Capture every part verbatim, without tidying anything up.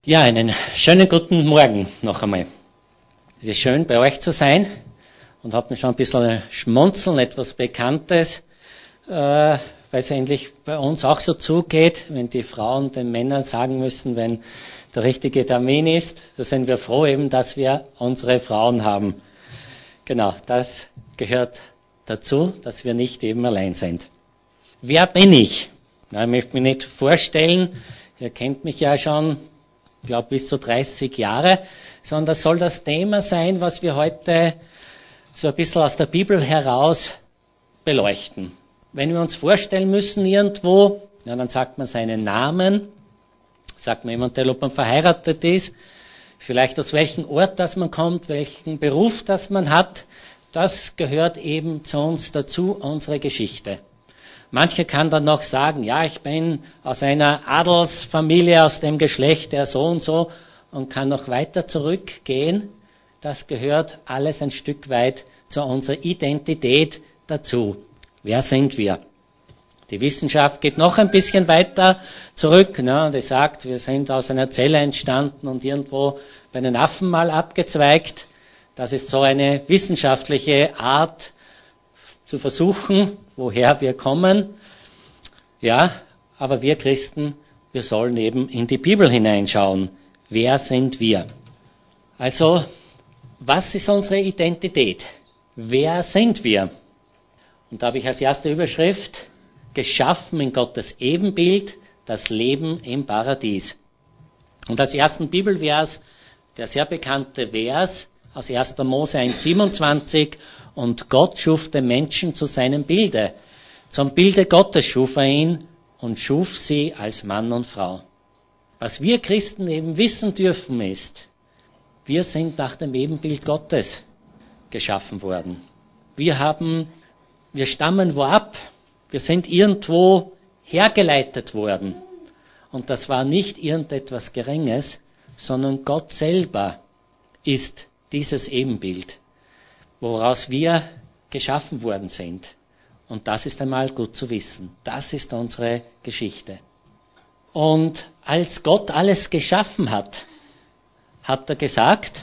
Ja, einen schönen guten Morgen noch einmal. Es ist schön, bei euch zu sein und habe mir schon ein bisschen schmunzeln, etwas Bekanntes, äh, weil es eigentlich bei uns auch so zugeht, wenn die Frauen den Männern sagen müssen, wenn der richtige Termin ist, da sind wir froh eben, dass wir unsere Frauen haben. Genau, das gehört dazu, dass wir nicht eben allein sind. Wer bin ich? Na, ich möchte mich nicht vorstellen, ihr kennt mich ja schon, ich glaube bis zu dreißig Jahre, sondern das soll das Thema sein, was wir heute so ein bisschen aus der Bibel heraus beleuchten. Wenn wir uns vorstellen müssen irgendwo, ja, dann sagt man seinen Namen, sagt man eventuell, ob man verheiratet ist, vielleicht aus welchem Ort das man kommt, welchen Beruf das man hat, das gehört eben zu uns dazu, unsere Geschichte. Manche kann dann noch sagen, ja, ich bin aus einer Adelsfamilie, aus dem Geschlecht der so und so und kann noch weiter zurückgehen. Das gehört alles ein Stück weit zu unserer Identität dazu. Wer sind wir? Die Wissenschaft geht noch ein bisschen weiter zurück, ne, und die sagt, wir sind aus einer Zelle entstanden und irgendwo bei den Affen mal abgezweigt. Das ist so eine wissenschaftliche Art zu versuchen, woher wir kommen. Ja, aber wir Christen, wir sollen eben in die Bibel hineinschauen. Wer sind wir? Also, was ist unsere Identität? Wer sind wir? Und da habe ich als erste Überschrift, geschaffen in Gottes Ebenbild, das Leben im Paradies. Und als ersten Bibelvers, der sehr bekannte Vers aus erster Mose eins siebenundzwanzig, und Gott schuf den Menschen zu seinem Bilde. Zum Bilde Gottes schuf er ihn und schuf sie als Mann und Frau. Was wir Christen eben wissen dürfen ist, wir sind nach dem Ebenbild Gottes geschaffen worden. Wir haben, wir stammen wo ab, wir sind irgendwo hergeleitet worden. Und das war nicht irgendetwas Geringes, sondern Gott selber ist dieses Ebenbild, woraus wir geschaffen worden sind. Und das ist einmal gut zu wissen. Das ist unsere Geschichte. Und als Gott alles geschaffen hat, hat er gesagt,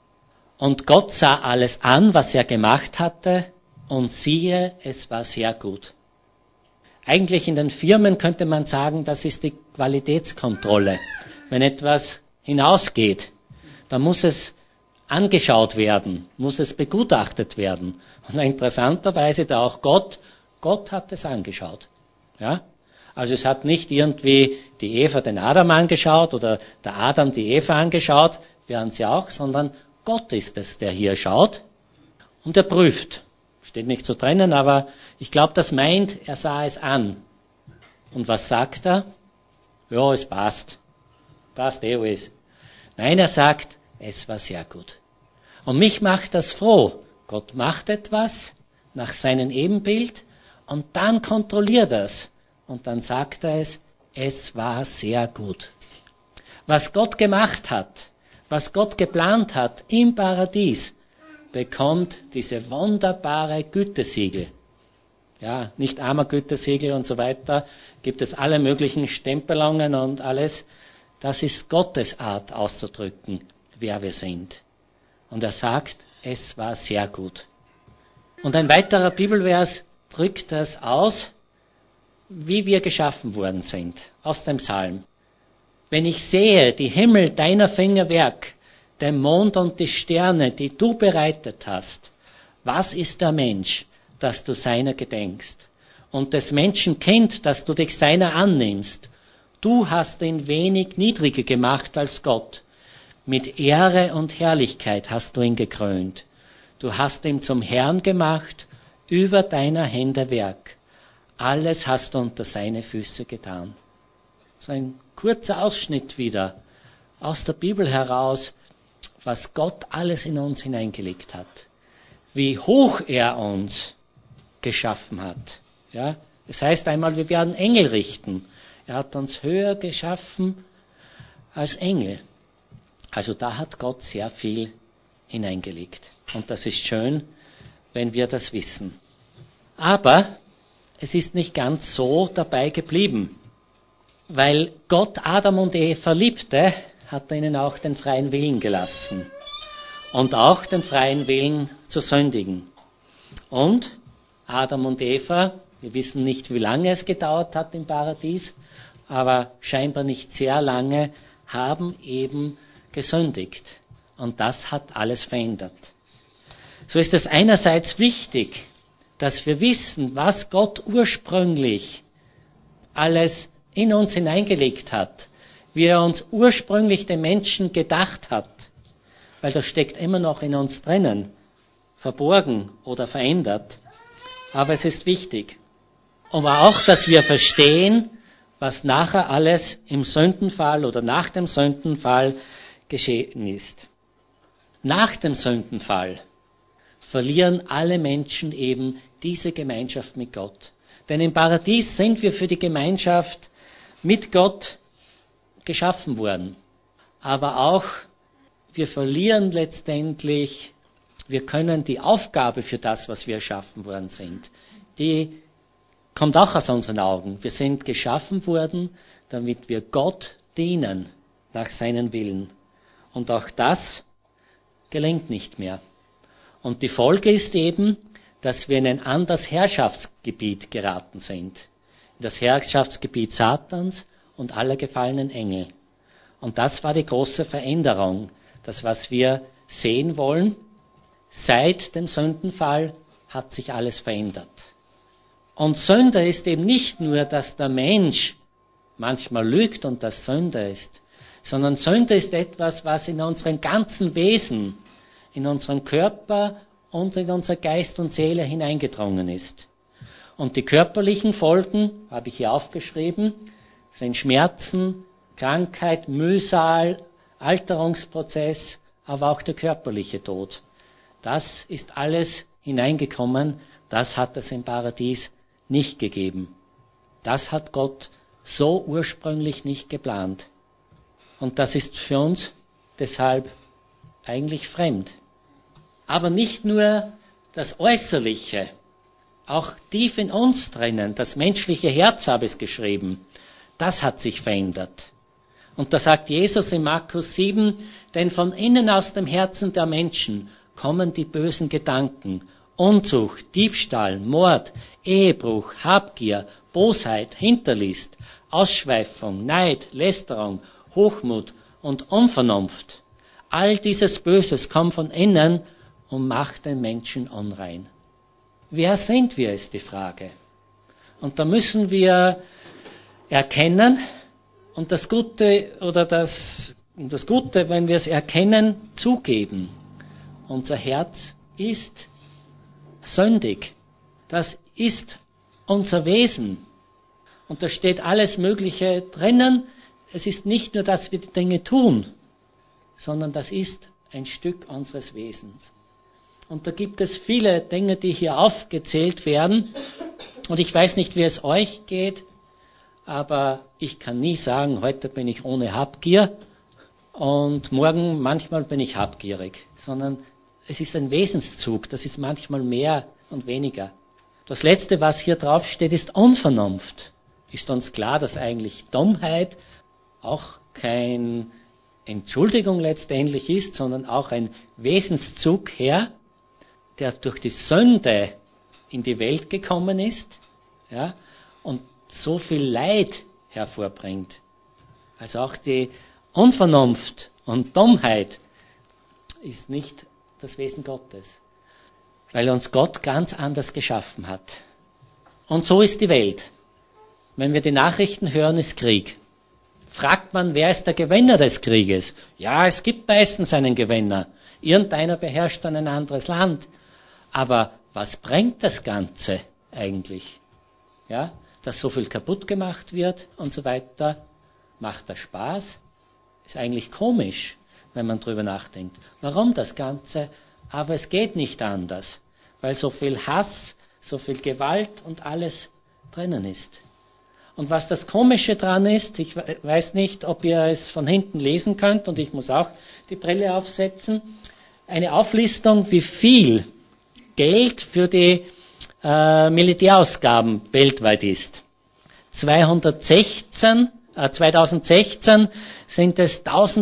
und Gott sah alles an, was er gemacht hatte, und siehe, es war sehr gut. Eigentlich in den Firmen könnte man sagen, das ist die Qualitätskontrolle. Wenn etwas hinausgeht, dann muss es angeschaut werden, muss es begutachtet werden. Und interessanterweise da auch Gott, Gott hat es angeschaut. Ja? Also es hat nicht irgendwie die Eva den Adam angeschaut oder der Adam die Eva angeschaut, wären sie auch, sondern Gott ist es, der hier schaut und er prüft. Steht nicht so drinnen, aber ich glaube, das meint, er sah es an. Und was sagt er? Ja, es passt. Passt eh alles. Nein, er sagt, es war sehr gut. Und mich macht das froh. Gott macht etwas nach seinem Ebenbild und dann kontrolliert er es. Und dann sagt er es, es war sehr gut. Was Gott gemacht hat, was Gott geplant hat im Paradies, bekommt diese wunderbare Gütesiegel. Ja, nicht armer Gütesiegel und so weiter, gibt es alle möglichen Stempelungen und alles. Das ist Gottes Art auszudrücken, wer wir sind. Und er sagt, es war sehr gut. Und ein weiterer Bibelvers drückt das aus, wie wir geschaffen worden sind, aus dem Psalm. Wenn ich sehe, die Himmel deiner Finger Werk, den Mond und die Sterne, die du bereitet hast, was ist der Mensch, dass du seiner gedenkst? Und des Menschen Kind, dass du dich seiner annimmst. Du hast ihn wenig niedriger gemacht als Gott. Mit Ehre und Herrlichkeit hast du ihn gekrönt. Du hast ihn zum Herrn gemacht, über deiner Hände Werk. Alles hast du unter seine Füße getan. So ein kurzer Ausschnitt wieder aus der Bibel heraus, was Gott alles in uns hineingelegt hat. Wie hoch er uns geschaffen hat. Ja? Das heißt einmal, wir werden Engel richten. Er hat uns höher geschaffen als Engel. Also da hat Gott sehr viel hineingelegt. Und das ist schön, wenn wir das wissen. Aber es ist nicht ganz so dabei geblieben. Weil Gott Adam und Eva liebte, hat er ihnen auch den freien Willen gelassen. Und auch den freien Willen zu sündigen. Und Adam und Eva, wir wissen nicht, wie lange es gedauert hat im Paradies, aber scheinbar nicht sehr lange, haben eben gesündigt. Und das hat alles verändert. So ist es einerseits wichtig, dass wir wissen, was Gott ursprünglich alles in uns hineingelegt hat, wie er uns ursprünglich den Menschen gedacht hat, weil das steckt immer noch in uns drinnen, verborgen oder verändert. Aber es ist wichtig. Aber auch, dass wir verstehen, was nachher alles im Sündenfall oder nach dem Sündenfall geschehen ist. Nach dem Sündenfall verlieren alle Menschen eben diese Gemeinschaft mit Gott. Denn im Paradies sind wir für die Gemeinschaft mit Gott geschaffen worden. Aber auch wir verlieren letztendlich, wir können die Aufgabe für das, was wir erschaffen worden sind, die kommt auch aus unseren Augen. Wir sind geschaffen worden, damit wir Gott dienen nach seinem Willen. Und auch das gelingt nicht mehr. Und die Folge ist eben, dass wir in ein anderes Herrschaftsgebiet geraten sind. In das Herrschaftsgebiet Satans und aller gefallenen Engel. Und das war die große Veränderung. Das, was wir sehen wollen, seit dem Sündenfall hat sich alles verändert. Und Sünde ist eben nicht nur, dass der Mensch manchmal lügt und das Sünde ist, sondern Sünde ist etwas, was in unserem ganzen Wesen, in unseren Körper und in unser Geist und Seele hineingedrungen ist. Und die körperlichen Folgen, habe ich hier aufgeschrieben, sind Schmerzen, Krankheit, Mühsal, Alterungsprozess, aber auch der körperliche Tod. Das ist alles hineingekommen, das hat es im Paradies nicht gegeben. Das hat Gott so ursprünglich nicht geplant. Und das ist für uns deshalb eigentlich fremd. Aber nicht nur das Äußerliche, auch tief in uns drinnen, das menschliche Herz habe ich geschrieben, das hat sich verändert. Und da sagt Jesus in Markus sieben, denn von innen aus dem Herzen der Menschen kommen die bösen Gedanken, Unzucht, Diebstahl, Mord, Ehebruch, Habgier, Bosheit, Hinterlist, Ausschweifung, Neid, Lästerung, Hochmut und Unvernunft. All dieses Böses kommt von innen und macht den Menschen unrein. Wer sind wir, ist die Frage. Und da müssen wir erkennen, und das Gute, oder das, das Gute, wenn wir es erkennen, zugeben. Unser Herz ist sündig. Das ist unser Wesen. Und da steht alles Mögliche drinnen. Es ist nicht nur, dass wir die Dinge tun, sondern das ist ein Stück unseres Wesens. Und da gibt es viele Dinge, die hier aufgezählt werden. Und ich weiß nicht, wie es euch geht, aber ich kann nie sagen, heute bin ich ohne Habgier und morgen manchmal bin ich habgierig, sondern es ist ein Wesenszug, das ist manchmal mehr und weniger. Das Letzte, was hier drauf steht, ist Unvernunft. Ist uns klar, dass eigentlich Dummheit auch keine Entschuldigung letztendlich ist, sondern auch ein Wesenszug her, der durch die Sünde in die Welt gekommen ist, ja, und so viel Leid hervorbringt. Also auch die Unvernunft und Dummheit ist nicht das Wesen Gottes, weil uns Gott ganz anders geschaffen hat. Und so ist die Welt. Wenn wir die Nachrichten hören, ist Krieg. Fragt man, wer ist der Gewinner des Krieges? Ja, es gibt meistens einen Gewinner. Irgendeiner beherrscht dann ein anderes Land. Aber was bringt das Ganze eigentlich? Ja, dass so viel kaputt gemacht wird und so weiter. Macht das Spaß? Ist eigentlich komisch, wenn man drüber nachdenkt. Warum das Ganze? Aber es geht nicht anders, weil so viel Hass, so viel Gewalt und alles drinnen ist. Und was das Komische dran ist, ich weiß nicht, ob ihr es von hinten lesen könnt, und ich muss auch die Brille aufsetzen, eine Auflistung, wie viel Geld für die äh, Militärausgaben weltweit ist. zweihundertsechzehn, äh, zweitausendsechzehn sind es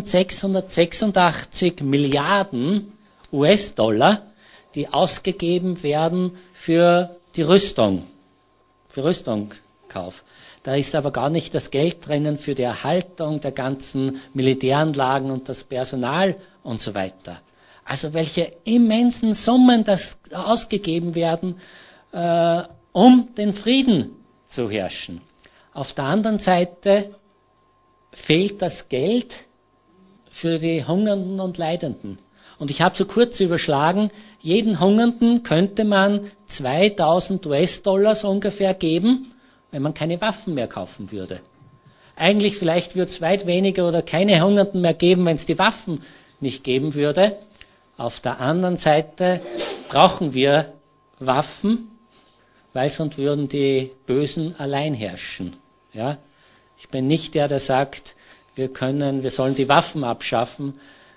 eintausendsechshundertsechsundachtzig Milliarden U S-Dollar, die ausgegeben werden für die Rüstung, für Rüstungskauf. Da ist aber gar nicht das Geld drinnen für die Erhaltung der ganzen Militäranlagen und das Personal und so weiter. Also welche immensen Summen das ausgegeben werden, äh, um den Frieden zu herrschen. Auf der anderen Seite fehlt das Geld für die Hungernden und Leidenden. Und ich habe so kurz überschlagen, jeden Hungernden könnte man zweitausend U S-Dollar so ungefähr geben, wenn man keine Waffen mehr kaufen würde. Eigentlich vielleicht würde es weit weniger oder keine Hungernden mehr geben, wenn es die Waffen nicht geben würde. Auf der anderen Seite brauchen wir Waffen, weil sonst würden die Bösen allein herrschen. Ja? Ich bin nicht der, der sagt, wir können, wir sollen die Waffen abschaffen.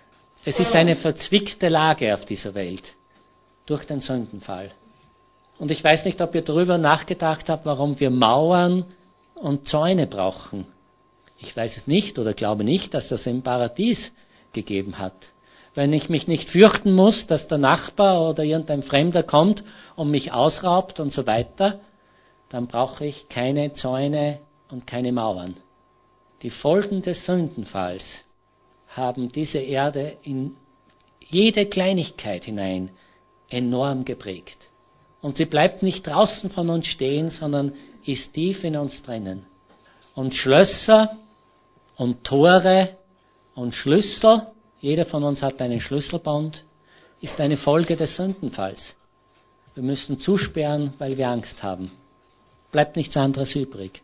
Es ist eine verzwickte Lage auf dieser Welt durch den Sündenfall. Und ich weiß nicht, ob ihr darüber nachgedacht habt, warum wir Mauern und Zäune brauchen. Ich weiß es nicht oder glaube nicht, dass das im Paradies gegeben hat. Wenn ich mich nicht fürchten muss, dass der Nachbar oder irgendein Fremder kommt und mich ausraubt und so weiter, dann brauche ich keine Zäune und keine Mauern. Die Folgen des Sündenfalls haben diese Erde in jede Kleinigkeit hinein enorm geprägt. Und sie bleibt nicht draußen von uns stehen, sondern ist tief in uns drinnen. Und Schlösser und Tore und Schlüssel, jeder von uns hat einen Schlüsselbund, ist eine Folge des Sündenfalls. Wir müssen zusperren, weil wir Angst haben. Bleibt nichts anderes übrig.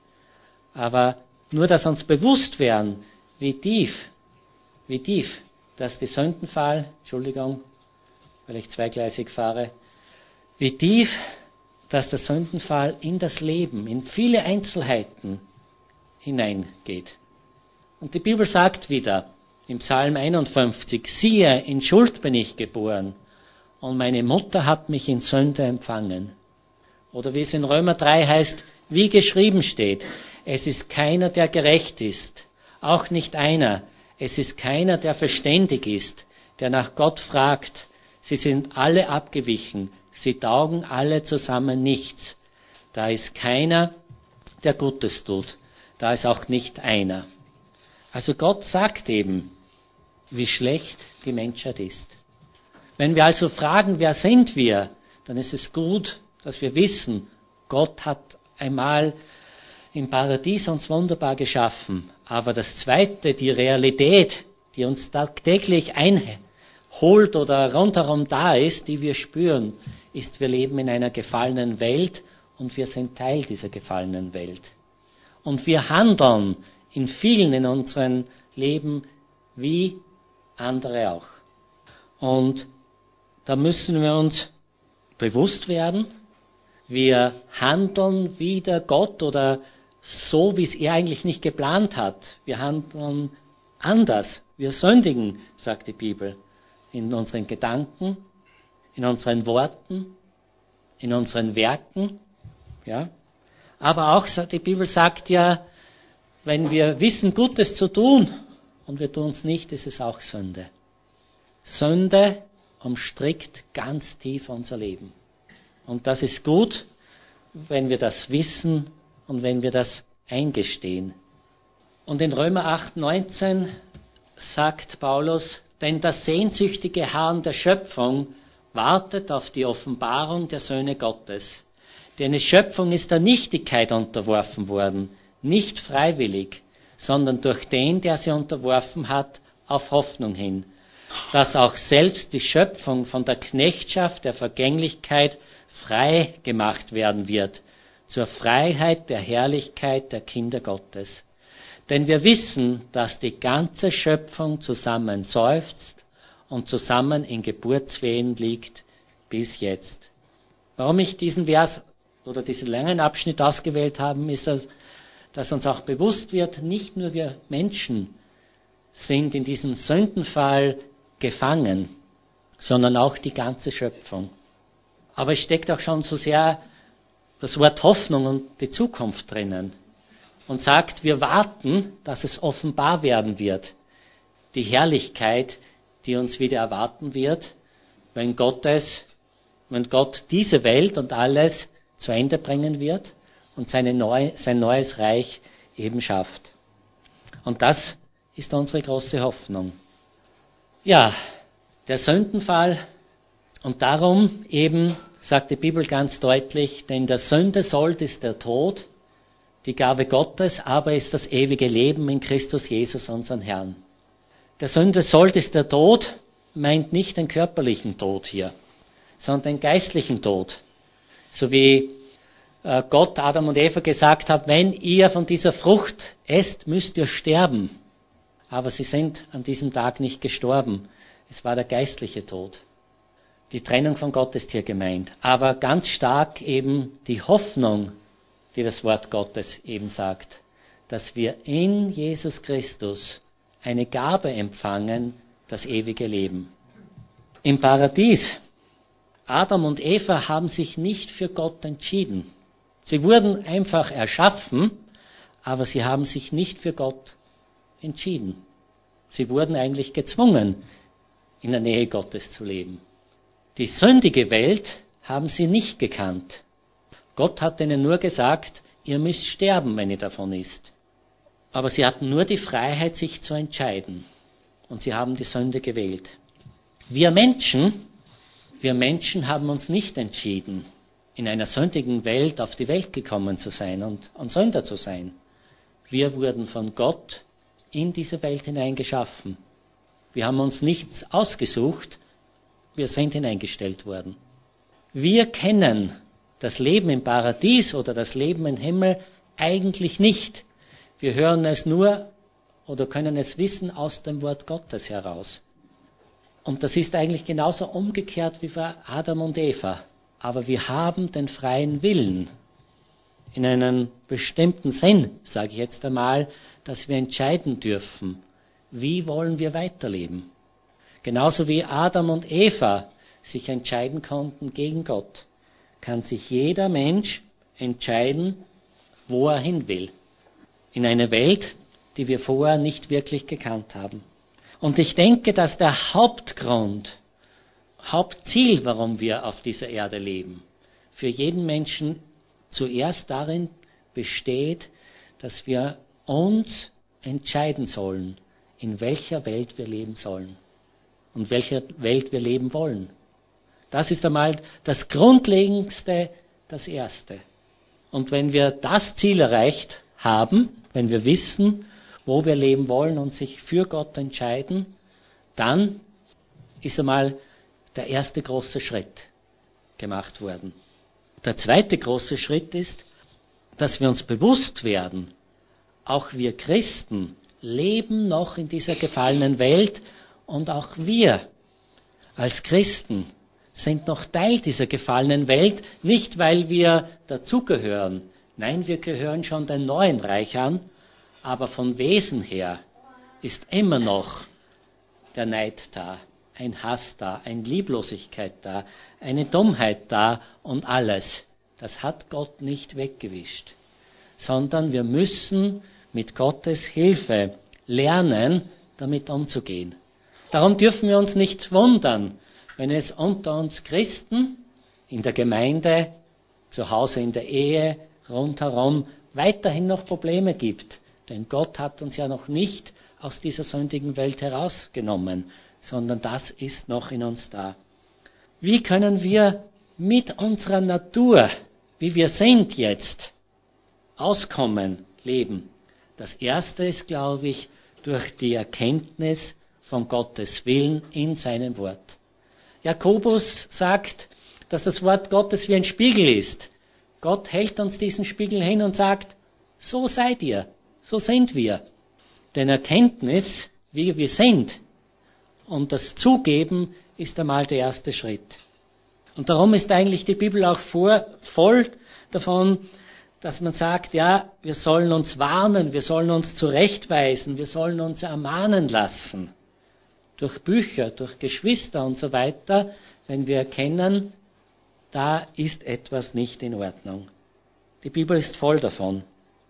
Aber nur, dass uns bewusst werden, wie tief, wie tief, dass der Sündenfall, Entschuldigung, weil ich zweigleisig fahre, wie tief, dass der Sündenfall in das Leben, in viele Einzelheiten hineingeht. Und die Bibel sagt wieder im Psalm einundfünfzig, siehe, in Schuld bin ich geboren und meine Mutter hat mich in Sünde empfangen. Oder wie es in Römer drei heißt, wie geschrieben steht, es ist keiner, der gerecht ist, auch nicht einer, es ist keiner, der verständig ist, der nach Gott fragt. Sie sind alle abgewichen, sie taugen alle zusammen nichts. Da ist keiner, der Gutes tut, da ist auch nicht einer. Also Gott sagt eben, wie schlecht die Menschheit ist. Wenn wir also fragen, wer sind wir, dann ist es gut, dass wir wissen, Gott hat einmal im Paradies uns wunderbar geschaffen. Aber das Zweite, die Realität, die uns tagtäglich einholt oder rundherum da ist, die wir spüren, ist, wir leben in einer gefallenen Welt und wir sind Teil dieser gefallenen Welt. Und wir handeln in vielen in unserem Leben wie andere auch. Und da müssen wir uns bewusst werden, wir handeln wider Gott oder so, wie es er eigentlich nicht geplant hat. Wir handeln anders. Wir sündigen, sagt die Bibel, in unseren Gedanken, in unseren Worten, in unseren Werken. Ja? Aber auch, die Bibel sagt ja, wenn wir wissen, Gutes zu tun und wir tun es nicht, ist es auch Sünde. Sünde umstrickt ganz tief unser Leben. Und das ist gut, wenn wir das wissen und wenn wir das eingestehen. Und in Römer acht, neunzehn sagt Paulus, denn das sehnsüchtige Harren der Schöpfung wartet auf die Offenbarung der Söhne Gottes. Denn die Schöpfung ist der Nichtigkeit unterworfen worden, nicht freiwillig, sondern durch den, der sie unterworfen hat, auf Hoffnung hin, dass auch selbst die Schöpfung von der Knechtschaft der Vergänglichkeit frei gemacht werden wird, zur Freiheit der Herrlichkeit der Kinder Gottes. Denn wir wissen, dass die ganze Schöpfung zusammen seufzt und zusammen in Geburtswehen liegt bis jetzt. Warum ich diesen Vers oder diesen langen Abschnitt ausgewählt habe, ist, dass, dass uns auch bewusst wird, nicht nur wir Menschen sind in diesem Sündenfall gefangen, sondern auch die ganze Schöpfung. Aber es steckt auch schon so sehr das Wort Hoffnung und die Zukunft drinnen. und sagt, wir warten, dass es offenbar werden wird. Die Herrlichkeit, die uns wieder erwarten wird, wenn Gottes, wenn Gott diese Welt und alles zu Ende bringen wird und seine neu, sein neues Reich eben schafft. Und das ist unsere große Hoffnung. Ja, der Sündenfall, und darum eben sagt die Bibel ganz deutlich, denn der Sünde Sold ist der Tod, die Gabe Gottes aber ist das ewige Leben in Christus Jesus, unseren Herrn. Der Sünde Sold ist der Tod, meint nicht den körperlichen Tod hier, sondern den geistlichen Tod. So wie äh, Gott Adam und Eva gesagt hat, wenn ihr von dieser Frucht esst, müsst ihr sterben. Aber sie sind an diesem Tag nicht gestorben. Es war der geistliche Tod. Die Trennung von Gott ist hier gemeint. Aber ganz stark eben die Hoffnung, die das Wort Gottes eben sagt, dass wir in Jesus Christus eine Gabe empfangen, das ewige Leben. Im Paradies, Adam und Eva haben sich nicht für Gott entschieden. Sie wurden einfach erschaffen, aber sie haben sich nicht für Gott entschieden. Sie wurden eigentlich gezwungen, in der Nähe Gottes zu leben. Die sündige Welt haben sie nicht gekannt. Gott hat ihnen nur gesagt, ihr müsst sterben, wenn ihr davon isst. Aber sie hatten nur die Freiheit, sich zu entscheiden. Und sie haben die Sünde gewählt. Wir Menschen, wir Menschen haben uns nicht entschieden, in einer sündigen Welt auf die Welt gekommen zu sein und ein Sünder zu sein. Wir wurden von Gott in diese Welt hineingeschaffen. Wir haben uns nichts ausgesucht, wir sind hineingestellt worden. Wir kennen das Leben im Paradies oder das Leben im Himmel eigentlich nicht. Wir hören es nur oder können es wissen aus dem Wort Gottes heraus. Und das ist eigentlich genauso umgekehrt wie bei Adam und Eva. Aber wir haben den freien Willen. In einem bestimmten Sinn, sage ich jetzt einmal, dass wir entscheiden dürfen, wie wollen wir weiterleben. Genauso wie Adam und Eva sich entscheiden konnten gegen Gott, kann sich jeder Mensch entscheiden, wo er hin will. In eine Welt, die wir vorher nicht wirklich gekannt haben. Und ich denke, dass der Hauptgrund, Hauptziel, warum wir auf dieser Erde leben, für jeden Menschen zuerst darin besteht, dass wir uns entscheiden sollen, in welcher Welt wir leben sollen und welcher Welt wir leben wollen. Das ist einmal das Grundlegendste, das Erste. Und wenn wir das Ziel erreicht haben, wenn wir wissen, wo wir leben wollen und sich für Gott entscheiden, dann ist einmal der erste große Schritt gemacht worden. Der zweite große Schritt ist, dass wir uns bewusst werden, auch wir Christen leben noch in dieser gefallenen Welt und auch wir als Christen sind noch Teil dieser gefallenen Welt, nicht weil wir dazugehören. Nein, wir gehören schon dem neuen Reich an, aber von Wesen her ist immer noch der Neid da, ein Hass da, eine Lieblosigkeit da, eine Dummheit da und alles. Das hat Gott nicht weggewischt, sondern wir müssen mit Gottes Hilfe lernen, damit umzugehen. Darum dürfen wir uns nicht wundern, wenn es unter uns Christen in der Gemeinde, zu Hause in der Ehe, rundherum weiterhin noch Probleme gibt. Denn Gott hat uns ja noch nicht aus dieser sündigen Welt herausgenommen, sondern das ist noch in uns da. Wie können wir mit unserer Natur, wie wir sind jetzt, auskommen, leben? Das Erste ist, glaube ich, durch die Erkenntnis von Gottes Willen in seinem Wort. Jakobus sagt, dass das Wort Gottes wie ein Spiegel ist. Gott hält uns diesen Spiegel hin und sagt, so seid ihr, so sind wir. Denn Erkenntnis, wie wir sind, und das Zugeben ist einmal der erste Schritt. Und darum ist eigentlich die Bibel auch vor, voll davon, dass man sagt, ja, wir sollen uns warnen, wir sollen uns zurechtweisen, wir sollen uns ermahnen lassen. Durch Bücher, durch Geschwister und so weiter, wenn wir erkennen, da ist etwas nicht in Ordnung. Die Bibel ist voll davon.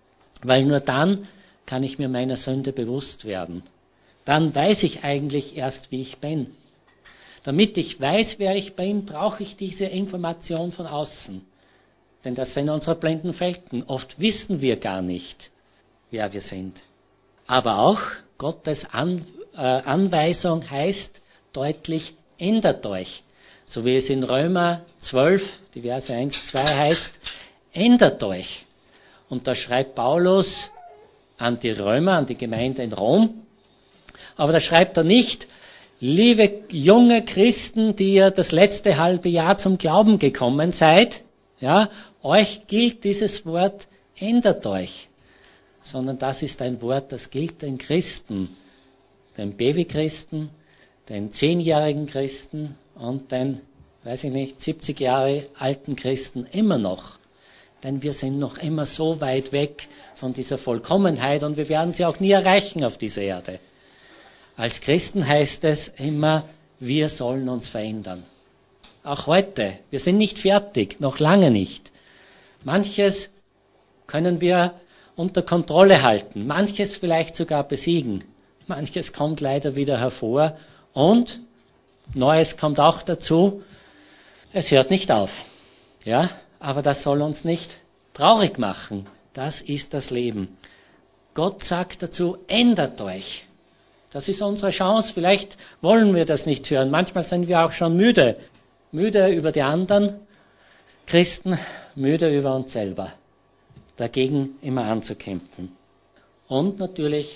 Weil nur dann kann ich mir meiner Sünde bewusst werden. Dann weiß ich eigentlich erst, wie ich bin. Damit ich weiß, wer ich bin, brauche ich diese Information von außen. Denn das sind unsere blinden Flecken. Oft wissen wir gar nicht, wer wir sind. Aber auch Gottes An, äh, Anweisung heißt deutlich, ändert euch. So wie es in Römer zwölf, die Verse eins, zwei heißt, ändert euch. Und da schreibt Paulus an die Römer, an die Gemeinde in Rom. Aber da schreibt er nicht, liebe junge Christen, die ihr das letzte halbe Jahr zum Glauben gekommen seid, ja, euch gilt dieses Wort, ändert euch. Sondern das ist ein Wort, das gilt den Christen, den Babychristen, den zehnjährigen Christen und den, weiß ich nicht, siebzig Jahre alten Christen immer noch. Denn wir sind noch immer so weit weg von dieser Vollkommenheit und wir werden sie auch nie erreichen auf dieser Erde. Als Christen heißt es immer, wir sollen uns verändern. Auch heute, wir sind nicht fertig, noch lange nicht. Manches können wir unter Kontrolle halten, manches vielleicht sogar besiegen, manches kommt leider wieder hervor und Neues kommt auch dazu. Es hört nicht auf, ja, aber das soll uns nicht traurig machen. Das ist das Leben. Gott sagt dazu, ändert euch. Das ist unsere Chance. Vielleicht wollen wir das nicht hören. Manchmal sind wir auch schon müde. Müde über die anderen Christen, müde über uns selber. Dagegen immer anzukämpfen. Und natürlich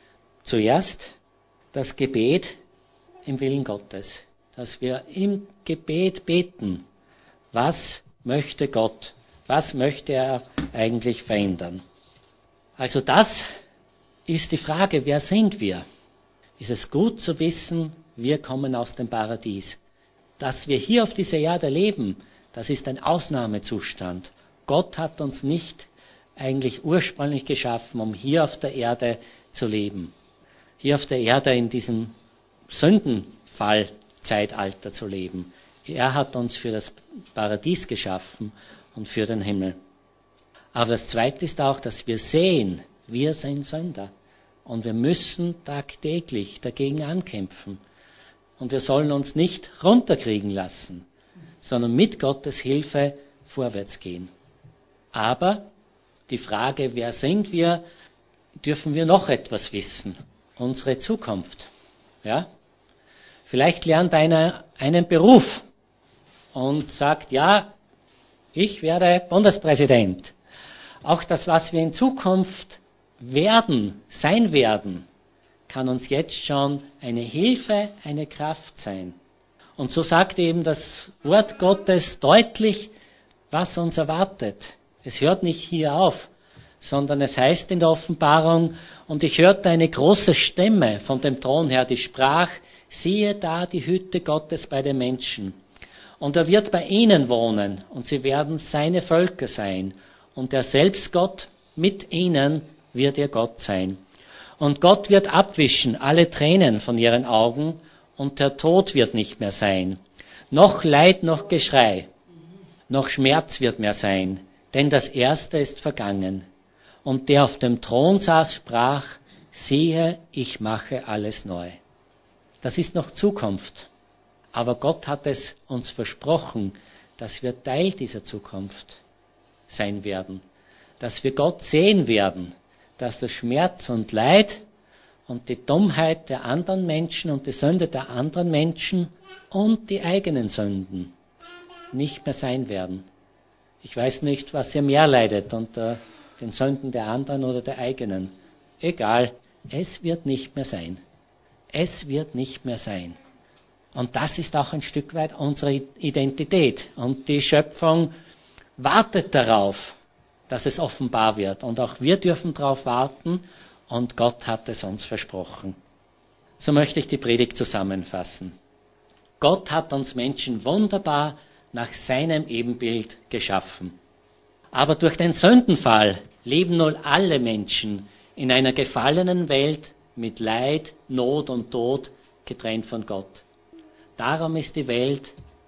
zuerst das Gebet im Willen Gottes. Dass wir im Gebet beten. Was möchte Gott? Was möchte er eigentlich verändern? Also das ist die Frage, wer sind wir? Ist es gut zu wissen, wir kommen aus dem Paradies. Dass wir hier auf dieser Erde leben, das ist ein Ausnahmezustand. Gott hat uns nicht eigentlich ursprünglich geschaffen, um hier auf der Erde zu leben. Hier auf der Erde in diesem Sündenfallzeitalter zu leben. Er hat uns für das Paradies geschaffen und für den Himmel. Aber das Zweite ist auch, dass wir sehen, wir sind Sünder. Und wir müssen tagtäglich dagegen ankämpfen. Und wir sollen uns nicht runterkriegen lassen, sondern mit Gottes Hilfe vorwärts gehen. Aber die Frage, wer sind wir, dürfen wir noch etwas wissen. Unsere Zukunft. Ja? Vielleicht lernt einer einen Beruf und sagt, ja, ich werde Bundespräsident. Auch das, was wir in Zukunft werden, sein werden, kann uns jetzt schon eine Hilfe, eine Kraft sein. Und so sagt eben das Wort Gottes deutlich, was uns erwartet. Es hört nicht hier auf, sondern es heißt in der Offenbarung, und ich hörte eine große Stimme von dem Thron her, die sprach, siehe da die Hütte Gottes bei den Menschen. Und er wird bei ihnen wohnen, und sie werden seine Völker sein. Und er selbst Gott mit ihnen wird ihr Gott sein. Und Gott wird abwischen alle Tränen von ihren Augen, und der Tod wird nicht mehr sein. Noch Leid, noch Geschrei, noch Schmerz wird mehr sein, denn das Erste ist vergangen. Und der auf dem Thron saß, sprach, siehe, ich mache alles neu. Das ist noch Zukunft. Aber Gott hat es uns versprochen, dass wir Teil dieser Zukunft sein werden. Dass wir Gott sehen werden, dass der Schmerz und Leid und die Dummheit der anderen Menschen und die Sünde der anderen Menschen und die eigenen Sünden nicht mehr sein werden. Ich weiß nicht, was ihr mehr leidet, unter den Sünden der anderen oder der eigenen. Egal, es wird nicht mehr sein. Es wird nicht mehr sein. Und das ist auch ein Stück weit unsere Identität. Und die Schöpfung wartet darauf, dass es offenbar wird. Und auch wir dürfen darauf warten und Gott hat es uns versprochen. So möchte ich die Predigt zusammenfassen. Gott hat uns Menschen wunderbar nach seinem Ebenbild geschaffen. Aber durch den Sündenfall leben nun alle Menschen in einer gefallenen Welt mit Leid, Not und Tod getrennt von Gott. Darum ist die Welt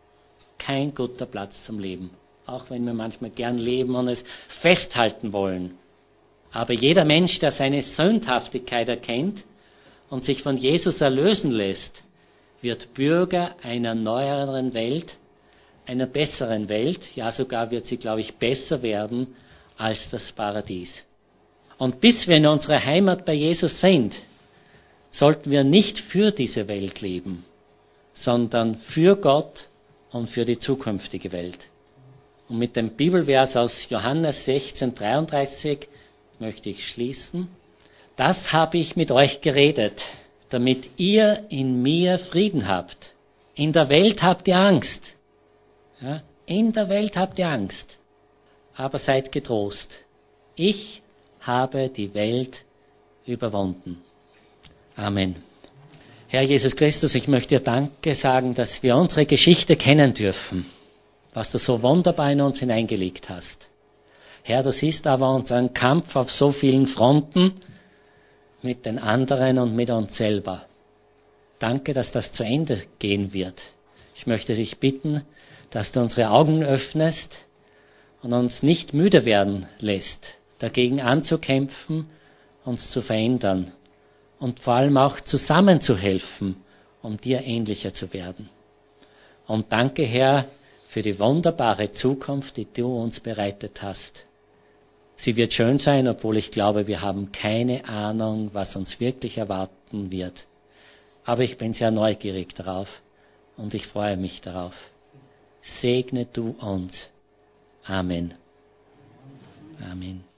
kein guter Platz zum Leben. Auch wenn wir manchmal gern leben und es festhalten wollen. Aber jeder Mensch, der seine Sündhaftigkeit erkennt und sich von Jesus erlösen lässt, wird Bürger einer neueren Welt, einer besseren Welt. Ja, sogar wird sie, glaube ich, besser werden als das Paradies. Und bis wir in unserer Heimat bei Jesus sind, sollten wir nicht für diese Welt leben, sondern für Gott und für die zukünftige Welt. Und mit dem Bibelvers aus Johannes sechzehn, dreiunddreißig möchte ich schließen. Das habe ich mit euch geredet, damit ihr in mir Frieden habt. In der Welt habt ihr Angst. Ja, in der Welt habt ihr Angst. Aber seid getrost. Ich habe die Welt überwunden. Amen. Herr Jesus Christus, ich möchte dir Danke sagen, dass wir unsere Geschichte kennen dürfen, was du so wunderbar in uns hineingelegt hast. Herr, du siehst aber unseren Kampf auf so vielen Fronten mit den anderen und mit uns selber. Danke, dass das zu Ende gehen wird. Ich möchte dich bitten, dass du unsere Augen öffnest und uns nicht müde werden lässt, dagegen anzukämpfen, uns zu verändern und vor allem auch zusammenzuhelfen, um dir ähnlicher zu werden. Und danke, Herr, für die wunderbare Zukunft, die du uns bereitet hast. Sie wird schön sein, obwohl ich glaube, wir haben keine Ahnung, was uns wirklich erwarten wird. Aber ich bin sehr neugierig darauf und ich freue mich darauf. Segne du uns. Amen. Amen.